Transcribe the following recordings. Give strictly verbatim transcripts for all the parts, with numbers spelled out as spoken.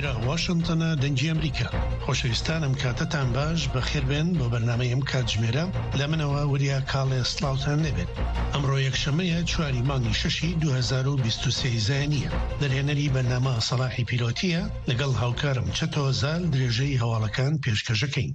لێرە واشنگتنە دەنگی ئەمریکا. خۆشەویستانم کاتتان باش بەخێربێن بۆ بەرنامەیەم کاتژمێرە لە منەوە وریا کاڵێ سلااوتان لێبێت. ئەمڕۆ یەکشەمەیە چواری مانگی شەشی دوو هەزار و بیست و سێ زایانیە. دەرهێنەری بەرنامە سەلاحی پیرۆتیە لەگەڵ هاوکارم چەتۆزال درێژەی هەواڵەکان پێشکەشەکەین.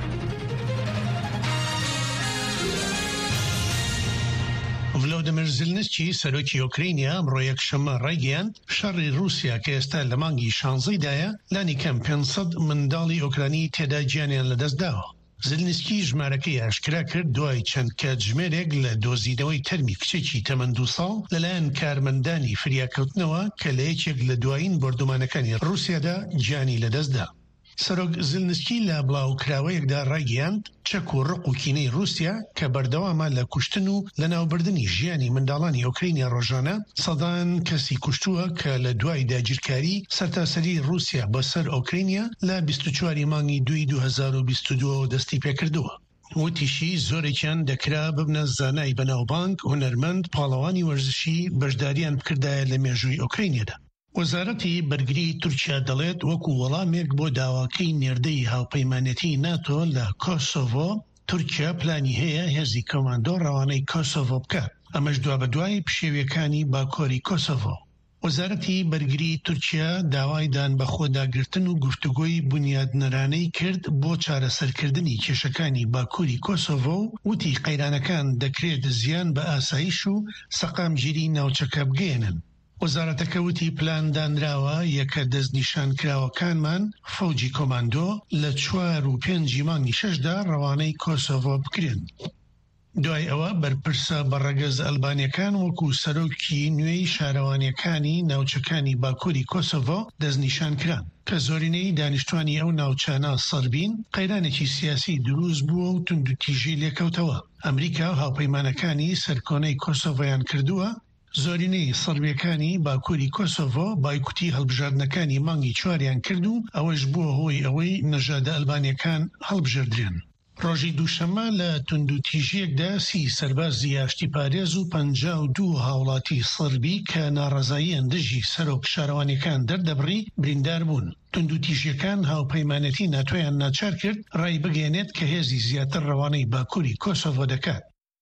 ڤلۆدیمیر زێلنسکی سەرۆکی ئۆکراینیا ئەمڕۆ یەکشەمە ڕایگەیاند شەڕی رووسیا کە ئێستا لە مانگی شانزەیدایە لانی کەم پێنج سەد منداڵی ئۆکرانی تێدا گیانیان لەدەستداوە. زێلنسکی ژمارەکەی ئاشکرا کرد دوای چەند کاتژمێرێک لە دۆزینەوەی تەرمی کچێکی تەمەند دو ساڵ لەلایەن کارمەندانی فریاکەوتنەوە کە لە یەکێک لە دوایین بەردومانەکانی رووسیادا گیانی لەدەستدا. سەرۆک زێلنسکی لە بڵاوکراوەیەکدا ڕایگەیاند چەک و ڕق و کینەی رووسیا کە بەردەوامە لە کوشتن و لە ناوبردننی ژیانی منداڵانی ئۆکراینی ڕۆژانە سەدان کەسی کوشتووە کە لە دوای داگیرکاری سەرتاسەری رووسیا بەسەر ئۆکراینیا لە بیست و چواری مانگی دوی دوو هەزار و بیست و دووە دەستی پێکردووە. وتیشی زۆرێکیان دەکرا ببنە زانای بەناوبانگ، هونەرمەند، پاڵەوانی وەرزشی بەشداریان بکردایە لە مێژووی ئۆکراینیەدا. وەزارەتی بەرگری تورکیا دەڵێت وەکو وەڵامێک بۆ داواکەی نێردەی هاوپەیمانەتی ناتۆ لە کۆسۆڤۆ تورکیا پلانی هەیە هێزی کۆماندۆ ڕەوانەی کۆسۆڤۆ بکات، ئەمەش دوا بەدوای پشێویەکانی باکۆری کۆسۆڤۆ. وەزارەتی بەرگری تورکیا داوای دان بە خۆداگرتن و گفتوگۆی بنیادنەرانەی کرد بۆ چارەسەرکردنی کێشەکانی باکووری کۆسۆڤۆ و وتی قەیرانەکان دەکرێت زیان بە ئاسایش و سەقامگیری ناوچەکە بگەێنن. وەزارەتەکە وتی پلان دانراوە یەکە دەستنیشانکراوەکانمان فەوجی کۆماندۆ لە چوار و پێنجی مانگی شەشدا ڕەوانەی کۆسۆڤۆ بکرێن. دوای ئەوە بەرپرسە بەڕەگەز ئەلبانیەکان وەکو سەرۆکی نوێی شارەوانیەکانی ناوچەکانی باکووری کۆسۆڤۆ دەستنیشان کران کە زۆرینەی دانیشتوانی ئەو ناوچانە سەربین قەیرانێکی سیاسی دروست بووە و توندوتیژی لێکەوتەوە. ئەمریکا و هاوپەیمانەکانی سەرکۆنەی کۆسۆڤۆیان کردووە. زۆرینەی سەربیەکانی باکووری کۆسۆڤۆ بایکوتی هەڵبژاردنەکانی مانگی چواریان کرد و ئەوەش بووە هۆی ئەوەی نەژادە ئەلبانیەکان هەڵبژێردرێن. ڕۆژی دووشەمە لە توندوتیژیەکدا سی سەربازی ئاشتی پارێز و پەنجا و دوو هاوڵاتی سەربی کە ناڕەزاییان دژی سەرۆک شارەوانیەکان دەردەبڕی بریندار بوون. توندوتیژیەکان هاوپەیمانەتی ناتۆیان ناچار کرد ڕای بگەێنێت کە هێزی زیاتر ڕەوانەی باکووری کۆسۆڤۆ دەکات.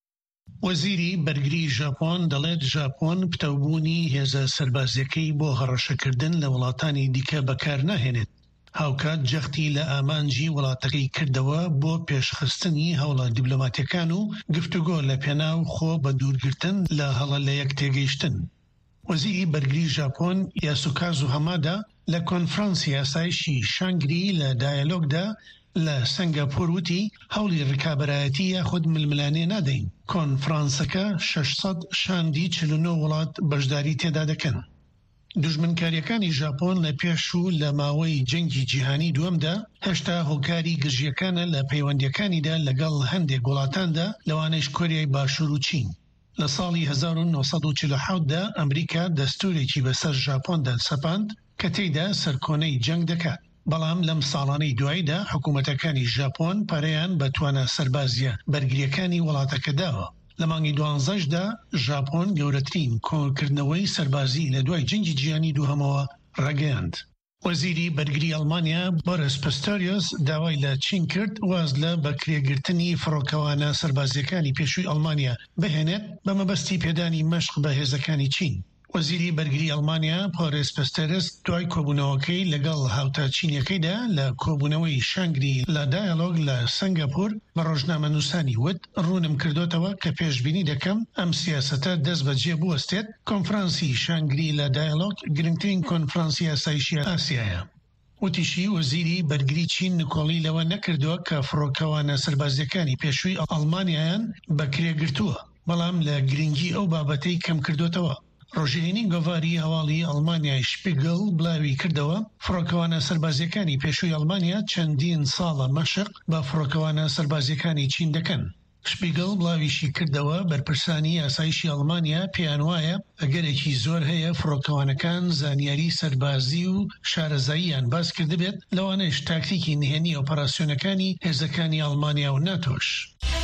وەزیری بەرگری ژاپۆن دەڵێت ژاپۆن پتەوبوونی هێزە سەربازیەکەی بۆ هەڕەشەکردن لە وڵاتانی دیکە بەکار ناهێنێت. هاوکات جەختی لە ئامانجی وڵاتەکەی کردەوە بۆ پێشخستنی هەوڵە دیبلۆماتیەکان و گفتوگۆ لە پێناو خۆ بە دوورگرتن لە هەڵە لە یەک تێگەیشتن. وەزیری بەرگری ژاپۆن یاسوکازو هەمادا لە کۆنفرانسی یاسایشی شانگری لە دایەلۆگدا لە سنگاپۆر وتی هەوڵی ڕکابەرایەتی یاخود ململانێ نادەین. کۆنفرانسەکە شەشسەد شاندی چل و نۆ وڵات بەشداری تێدا دەکەن. دوژمنکاریەکانی ژاپۆن لە پێش و لە ماوەی جەنگی جیهانی دووەمدا هێشتا هۆکاری گژیەکانە لە پەیوەندیەکانیدا لەگەڵ هەندێک وڵاتاندا لەوانەیش کۆریای باشوور و چین. لە ساڵی هەزار و نۆ سەد و چل و حەوتدا ئەمریکا دەستورێکی بەسەر ژاپۆندا سەپاند کە تێیدا سەرکۆنەی جەنگ دەکات. بەڵام لەم ساڵانەی دوایدا حکوومەتەکانی ژاپۆن پەرەیان بە توانە سەربازیە بەرگریەکانی وڵاتەکە داوە. لە مانگی دوانزەشدا ژاپۆن گەورەترین کۆنکردنەوەی سەربازی لە دوای جەنگی جیهانی دووهەمەوە ڕاگەیاند. وەزیری بەرگری ئەڵمانیا بۆرس پستۆریۆس داوای لە چین کرد واز لە بەکرێگرتنی فڕۆکەوانە سەربازیەکانی پێشووی ئەڵمانیا بهێنێت بە مەبەستی پێدانی مەشق بە هێزەکانی چین. وەزیری بەرگری ئەڵمانیا بۆرس پستۆریۆس دوای کۆبوونەوەکەی لەگەڵ هاوتا چینیەکەیدا لە کۆبوونەوەی شانگری لە دایەلۆگ لە سنگاپۆر بە ڕۆژنامەنووسانی وت ڕوونم کردوتەوە کە پێشبینی دەکەم ئەم سیاسەتە دەست بەجێ بوەستێت. کۆنفرانسی شانگری لە دایەلۆگ گرنگترین کۆنفرانسی یاسایشی ئاسیایە. وتیشی وەزیری بەرگری چین نکۆڵی لەوە نەکردووە کە فڕۆکەوانە سەربازیەکانی پێشووی ئەڵمانیایان بەکرێگرتووە، بەڵام لە گرنگی ئەو بابەتەی کەم کردوتەوە. ڕۆژێنی گۆڤاری هەواڵی ئەڵمانیای شپیگل بڵاوی کردەوە فڕۆکەوانە سەربازیەکانی پێشووی ئەڵمانیا چەندین ساڵە مەشق بە فڕۆکەوانە سەربازیەکانی چین دەکەن. شپیگل بڵاویشی کردەوە بەرپرسانی یاسایشی ئەڵمانیا پێیان وایە ئەگەرێکی زۆر هەیە فڕۆکەوانەکان زانیاری سەربازی و شارەزاییان باس کردبێت لەوانەیش تاکتیکی نهێنی ئۆپەراسیۆنەکانی هێزەکانی ئەڵمانیا و ناتۆش.